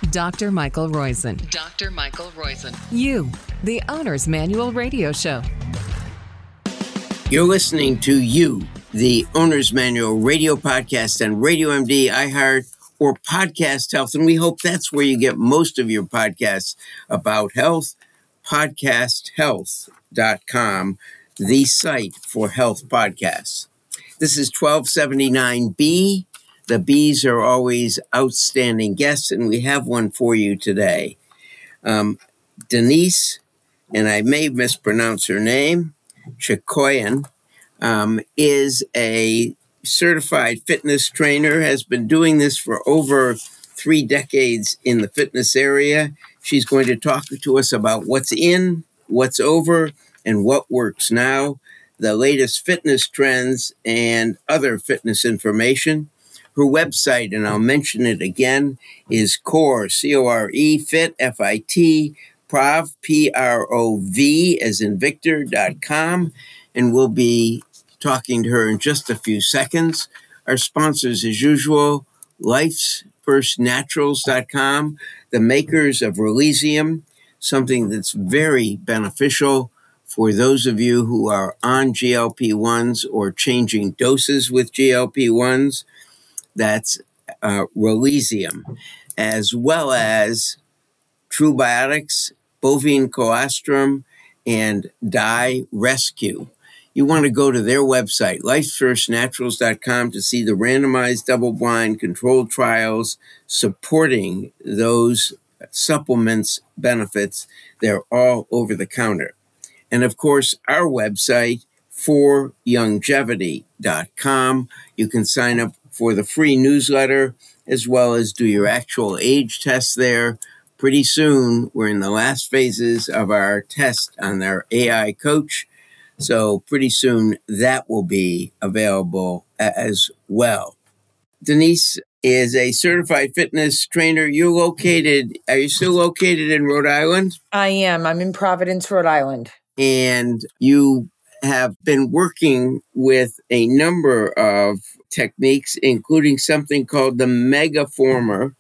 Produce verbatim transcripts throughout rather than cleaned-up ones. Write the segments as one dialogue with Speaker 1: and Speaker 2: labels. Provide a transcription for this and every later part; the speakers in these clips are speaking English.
Speaker 1: Doctor Michael Roizen.
Speaker 2: Doctor Michael Roizen.
Speaker 1: You, the Owner's Manual Radio Show.
Speaker 3: You're listening to You, the Owner's Manual Radio Podcast on Radio M D, iHeart, or Podcast Health. And we hope that's where you get most of your podcasts about health. podcast health dot com, the site for health podcasts. This is twelve seventy-nine B. The Bs are always outstanding guests, and we have one for you today. Um, Denise, and I may mispronounce her name, Chikoyan, um, is a certified fitness trainer, has been doing this for over three decades in the fitness area. She's going to talk to us about what's in, what's over, and what works now, the latest fitness trends, and other fitness information. Her website, and I'll mention it again, is Core, C O R E, Fit, F I T, Prov, P R O V, as in Victor, dot com, and we'll be talking to her in just a few seconds. Our sponsors, as usual, Life's First Naturals dot com, the makers of Relisium, something that's very beneficial for those of you who are on G L P ones or changing doses with G L P ones. That's uh, Relisium, as well as True Biotics, Bovine Colostrum, and Dye Rescue. You want to go to their website, Life's First Naturals dot com, to see the randomized double-blind controlled trials supporting those supplements benefits. They're all over the counter. And of course, our website, for longevity dot com. You can sign up for the free newsletter, as well as do your actual age test there. Pretty soon, we're in the last phases of our test on our A I coach. So pretty soon, that will be available as well. Denise is a certified fitness trainer. You're located, are you still located in Rhode Island?
Speaker 4: I am. I'm in Providence, Rhode Island.
Speaker 3: And you have been working with a number of techniques, including something called the Megaformer.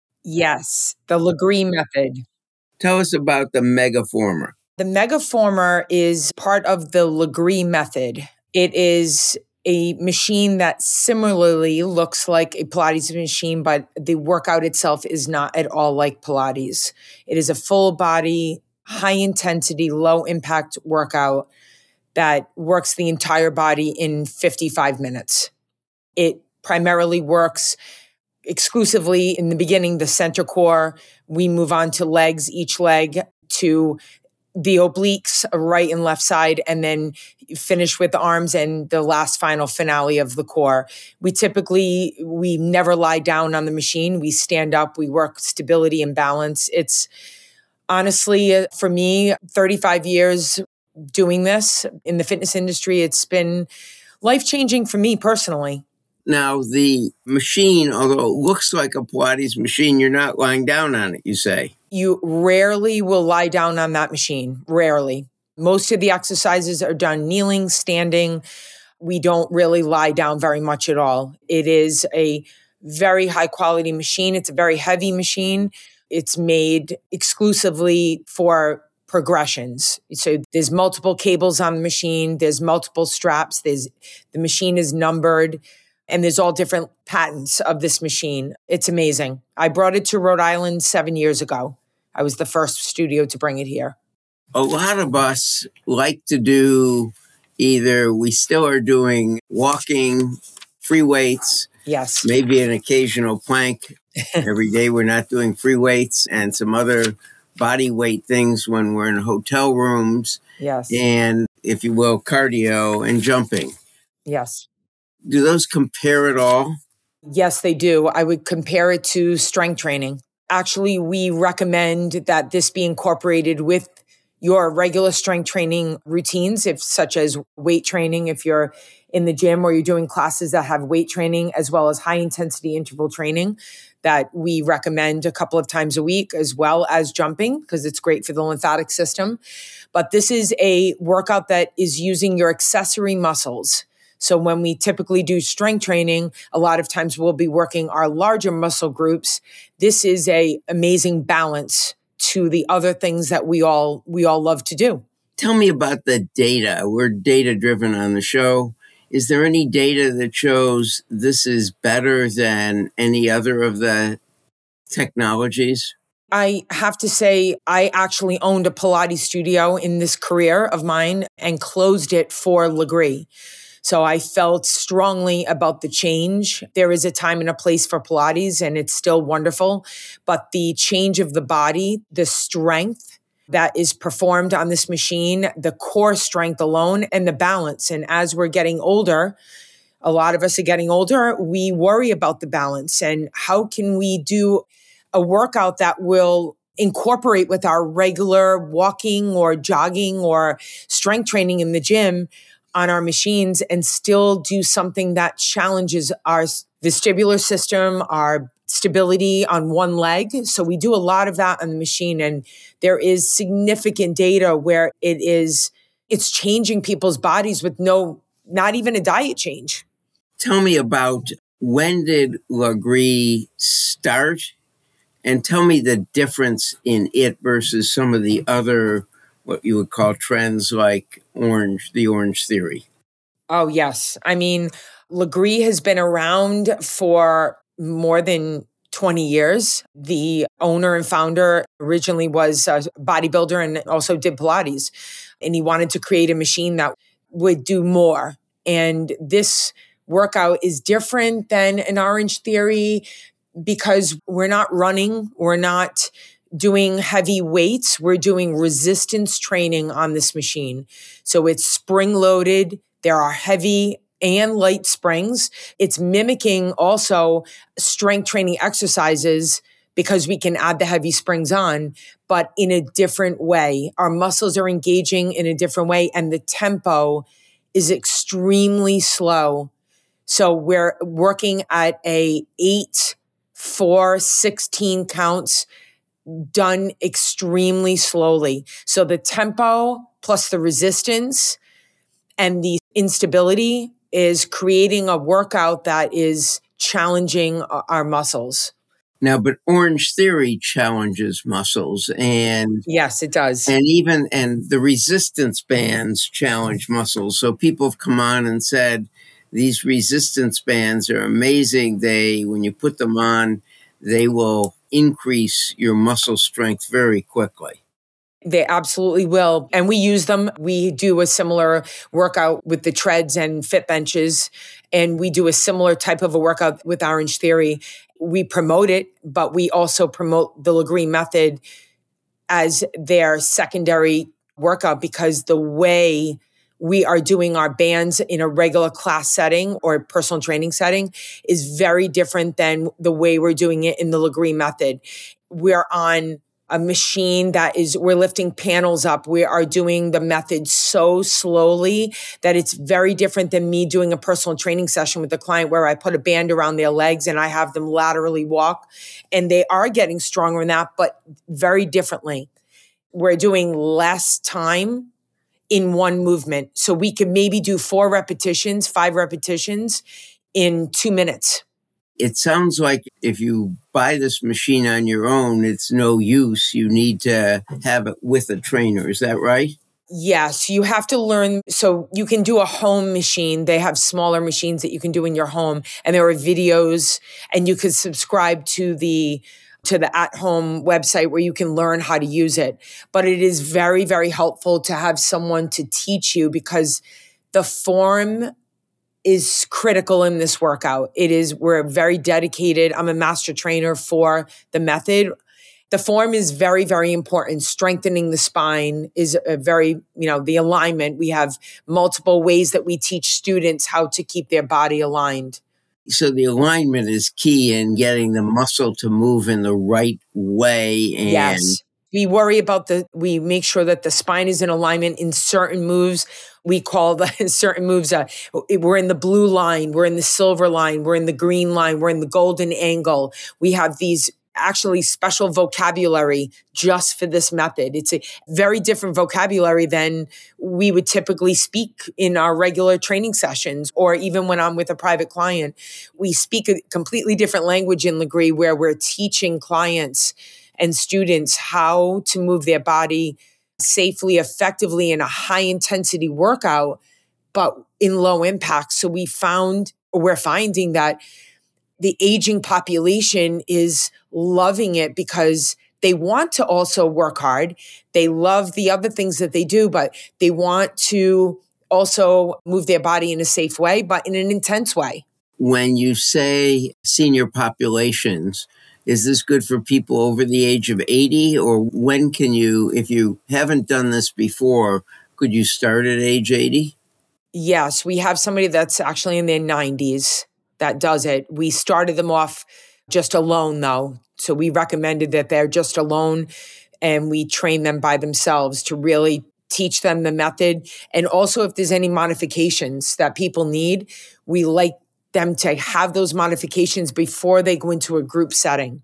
Speaker 4: Yes, the Legree method.
Speaker 3: Tell us about the Megaformer.
Speaker 4: The Megaformer is part of the Legree method. It is a machine that similarly looks like a Pilates machine, but the workout itself is not at all like Pilates. It is a full body, high intensity, low impact workout that works the entire body in fifty-five minutes. It primarily works exclusively in the beginning, the center core. We move on to legs, each leg to the obliques, right and left side, and then finish with the arms and the last final finale of the core. We typically, we never lie down on the machine. We stand up, we work stability and balance. It's honestly, for me, thirty-five years doing this in the fitness industry, it's been life-changing for me personally.
Speaker 3: Now, the machine, although it looks like a Pilates machine, you're not lying down on it, you say?
Speaker 4: You rarely will lie down on that machine, rarely. Most of the exercises are done kneeling, standing. We don't really lie down very much at all. It is a very high-quality machine. It's a very heavy machine. It's made exclusively for progressions. So there's multiple cables on the machine. There's multiple straps. There's the machine is numbered. And there's all different patents of this machine. It's amazing. I brought it to Rhode Island seven years ago. I was the first studio to bring it here.
Speaker 3: A lot of us like to do either, we still are doing walking, free weights.
Speaker 4: Yes.
Speaker 3: Maybe an occasional plank. Every day we're not doing free weights, and some other body weight things when we're in hotel rooms.
Speaker 4: Yes.
Speaker 3: And, if you will, cardio and jumping.
Speaker 4: Yes.
Speaker 3: Do those compare at all?
Speaker 4: Yes, they do. I would compare it to strength training. Actually, we recommend that this be incorporated with your regular strength training routines, if such as weight training, if you're in the gym or you're doing classes that have weight training, as well as high intensity interval training that we recommend a couple of times a week, as well as jumping, because it's great for the lymphatic system. But this is a workout that is using your accessory muscles. So when we typically do strength training, a lot of times we'll be working our larger muscle groups. This is a amazing balance to the other things that we all we all love to do.
Speaker 3: Tell me about the data. We're data driven on the show. Is there any data that shows this is better than any other of the technologies?
Speaker 4: I have to say, I actually owned a Pilates studio in this career of mine and closed it for Legree. So I felt strongly about the change. There is a time and a place for Pilates, and it's still wonderful. But the change of the body, the strength that is performed on this machine, the core strength alone, and the balance. And as we're getting older, a lot of us are getting older, we worry about the balance. And how can we do a workout that will incorporate with our regular walking or jogging or strength training in the gym on our machines and still do something that challenges our vestibular system, our stability on one leg. So we do a lot of that on the machine. And there is significant data where it is, it's changing people's bodies with no, not even a diet change.
Speaker 3: Tell me about, when did Legree start? And tell me the difference in it versus some of the other, what you would call trends like Orange, the Orange Theory.
Speaker 4: Oh, yes. I mean, Legree has been around for more than twenty years. The owner and founder originally was a bodybuilder and also did Pilates. And he wanted to create a machine that would do more. And this workout is different than an Orange Theory because we're not running, we're not doing heavy weights, we're doing resistance training on this machine. So it's spring loaded. There are heavy and light springs. It's mimicking also strength training exercises because we can add the heavy springs on, but in a different way. Our muscles are engaging in a different way, and the tempo is extremely slow. So we're working at a eight, four, sixteen counts, done extremely slowly. So the tempo plus the resistance and the instability is creating a workout that is challenging our muscles.
Speaker 3: Now, but Orange Theory challenges muscles, and
Speaker 4: yes, it does.
Speaker 3: And even, and the resistance bands challenge muscles. So people have come on and said, these resistance bands are amazing. They, when you put them on, they will increase your muscle strength very quickly.
Speaker 4: They absolutely will. And we use them. We do a similar workout with the treads and fit benches. And we do a similar type of a workout with Orange Theory. We promote it, but we also promote the Legree method as their secondary workout because the way we are doing our bands in a regular class setting or personal training setting is very different than the way we're doing it in the Legree method. We're on a machine that is, we're lifting panels up. We are doing the method so slowly that it's very different than me doing a personal training session with a client where I put a band around their legs and I have them laterally walk. And they are getting stronger in that, but very differently. We're doing less time in one movement. So we could maybe do four repetitions, five repetitions in two minutes.
Speaker 3: It sounds like if you buy this machine on your own, it's no use. You need to have it with a trainer. Is that right?
Speaker 4: Yes, you have to learn. So you can do a home machine. They have smaller machines that you can do in your home. And there are videos, and you could subscribe to the to the at-home website where you can learn how to use it. But it is very, very helpful to have someone to teach you because the form is critical in this workout. It is, we're very dedicated. I'm a master trainer for the method. The form is very, very important. Strengthening the spine is a very, you know, the alignment. We have multiple ways that we teach students how to keep their body aligned.
Speaker 3: So the alignment is key in getting the muscle to move in the right way. And
Speaker 4: yes. We worry about the, we make sure that the spine is in alignment in certain moves. We call the certain moves, uh, we're in the blue line, we're in the silver line, we're in the green line, we're in the golden angle. We have these actually special vocabulary just for this method. It's a very different vocabulary than we would typically speak in our regular training sessions, or even when I'm with a private client. We speak a completely different language in Lagree, where we're teaching clients and students how to move their body safely, effectively in a high intensity workout, but in low impact. So we found, we're finding that the aging population is loving it because they want to also work hard. They love the other things that they do, but they want to also move their body in a safe way, but in an intense way.
Speaker 3: When you say senior populations, is this good for people over the age of eighty? Or when can you, if you haven't done this before, could you start at age eighty?
Speaker 4: Yes, we have somebody that's actually in their nineties that does it. We started them off just alone though. So we recommended that they're just alone, and we train them by themselves to really teach them the method. And also if there's any modifications that people need, we like them to have those modifications before they go into a group setting.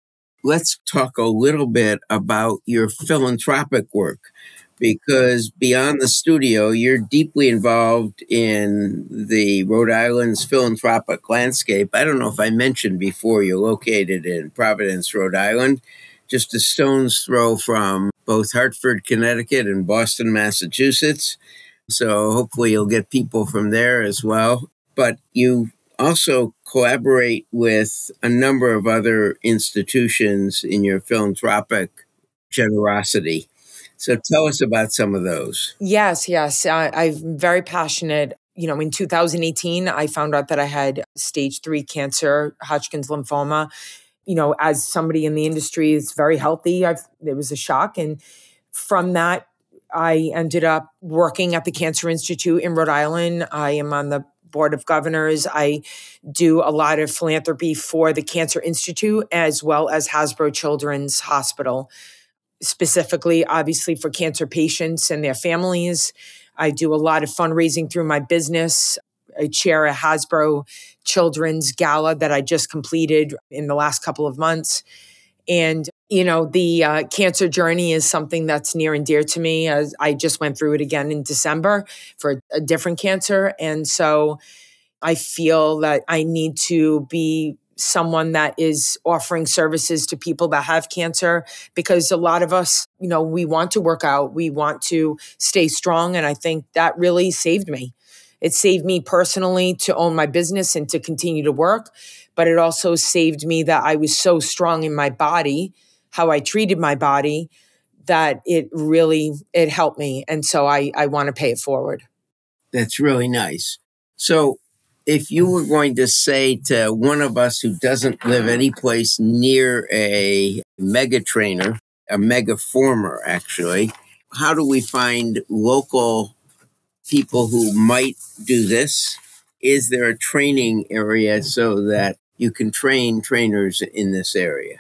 Speaker 3: Let's talk a little bit about your philanthropic work, because beyond the studio, you're deeply involved in the Rhode Island's philanthropic landscape. I don't know if I mentioned before, you're located in Providence, Rhode Island, just a stone's throw from both Hartford, Connecticut, and Boston, Massachusetts. So hopefully you'll get people from there as well. But you also collaborate with a number of other institutions in your philanthropic generosity. So tell us about some of those.
Speaker 4: Yes, yes. I, I'm very passionate. You know, in two thousand eighteen, I found out that I had stage three cancer, Hodgkin's lymphoma. You know, as somebody in the industry is very healthy, I've, it was a shock. And from that, I ended up working at the Cancer Institute in Rhode Island. I am on the Board of Governors. I do a lot of philanthropy for the Cancer Institute as well as Hasbro Children's Hospital, specifically, obviously, for cancer patients and their families. I do a lot of fundraising through my business. I chair a Hasbro Children's Gala that I just completed in the last couple of months. And, you know, the uh, cancer journey is something that's near and dear to me, as I just went through it again in December for a different cancer. And so I feel that I need to be someone that is offering services to people that have cancer, because a lot of us, you know, we want to work out, we want to stay strong. And I think that really saved me. It saved me personally to own my business and to continue to work, but it also saved me that I was so strong in my body, how I treated my body, that it really, it helped me. And so I, I want to pay it forward.
Speaker 3: That's really nice. So if you were going to say to one of us who doesn't live any place near a mega trainer, a mega former actually, how do we find local people who might do this? Is there a training area so that you can train trainers in this area?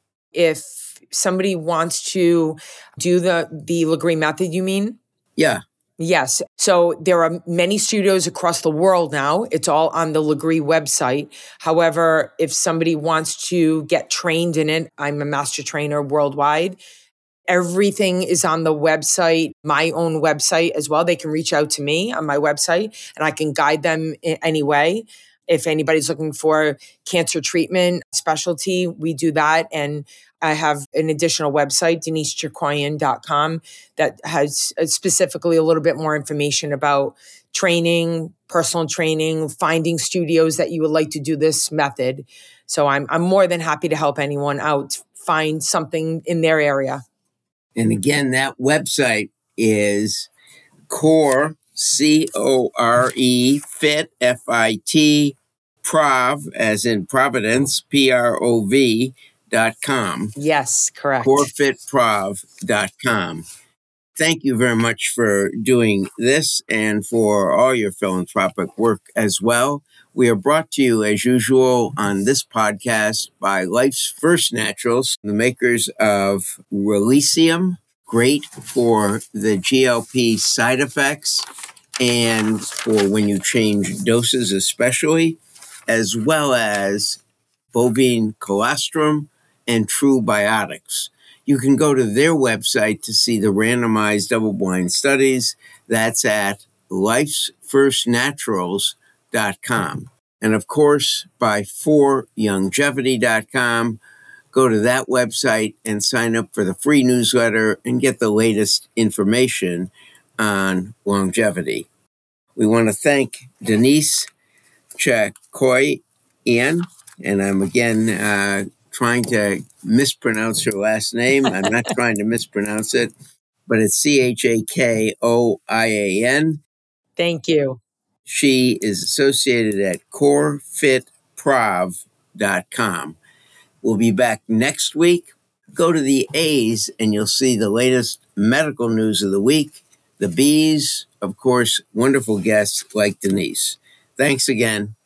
Speaker 4: If somebody wants to do the, the Lagree method, you mean?
Speaker 3: Yeah.
Speaker 4: Yes. So there are many studios across the world now. It's all on the Lagree website. However, if somebody wants to get trained in it, I'm a master trainer worldwide. Everything is on the website, my own website as well. They can reach out to me on my website and I can guide them in any way. If anybody's looking for cancer treatment specialty, we do that. And I have an additional website, denise chirkoyan dot com, that has specifically a little bit more information about training, personal training, finding studios that you would like to do this method. So I'm I'm more than happy to help anyone out find something in their area.
Speaker 3: And again, that website is Core, C O R E, Fit, F I T, Prov, as in Providence, P R O V, dot com.
Speaker 4: Yes, correct.
Speaker 3: core fit prov dot com. Thank you very much for doing this and for all your philanthropic work as well. We are brought to you, as usual, on this podcast by Life's First Naturals, the makers of Releasium, great for the G L P side effects and for when you change doses especially, as well as bovine colostrum and True Biotics. You can go to their website to see the randomized double-blind studies. That's at lifes first naturals dot com. And of course, by for longevity dot com, go to that website and sign up for the free newsletter and get the latest information on longevity. We want to thank Denise Chakoyan, and I'm again uh, trying to mispronounce her last name. I'm not trying to mispronounce it, but it's C H A K O I A N.
Speaker 4: Thank you.
Speaker 3: She is associated at core fit prov dot com. We'll be back next week. Go to the A's and you'll see the latest medical news of the week. The B's, of course, wonderful guests like Denise. Thanks again.